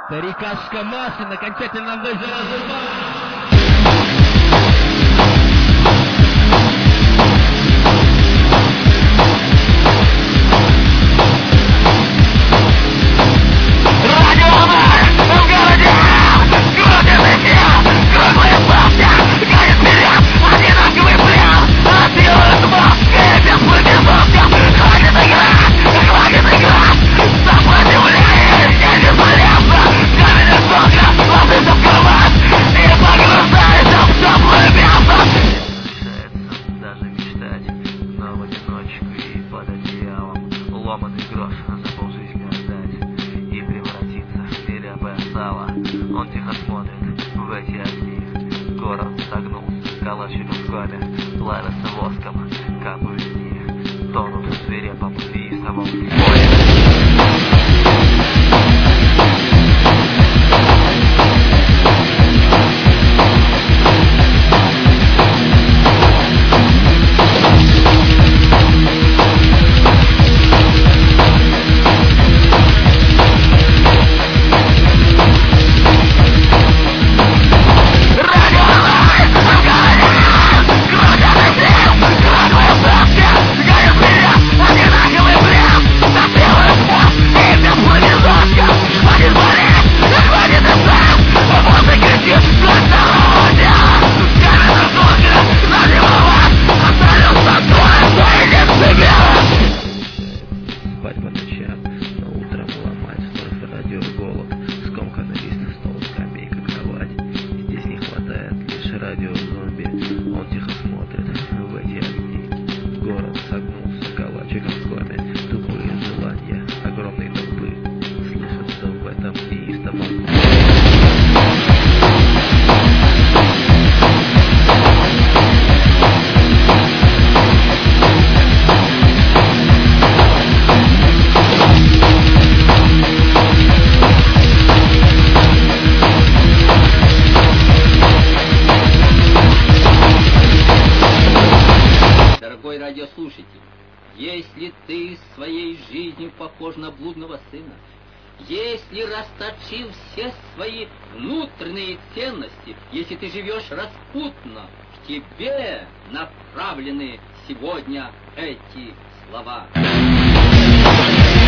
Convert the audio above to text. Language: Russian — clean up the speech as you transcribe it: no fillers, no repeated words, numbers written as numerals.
Старикашка Машин окончательно выжила. Ломаный грош за полжизни отдать и превратиться в свирепое сало. Он тихо смотрит в эти огни. Город согнулся калачиком в коме, плавятся воском, капают дни, тонут в свирепом неистовом бое. Спать по ночам, но утром ломать вновь радио голод, скомканный лист, стол, скамейка, кровать. Здесь не хватает лишь радио-зомби. Он тихо смотрит в эти огни. Город согнулся калачиком в коме. Тупые желания огромной толпы слышатся в этом неистовом. Дорогой радиослушатель, если ты своей жизнью похож на блудного сына, если расточил все свои внутренние ценности, если ты живешь распутно, к тебе направлены сегодня эти слова.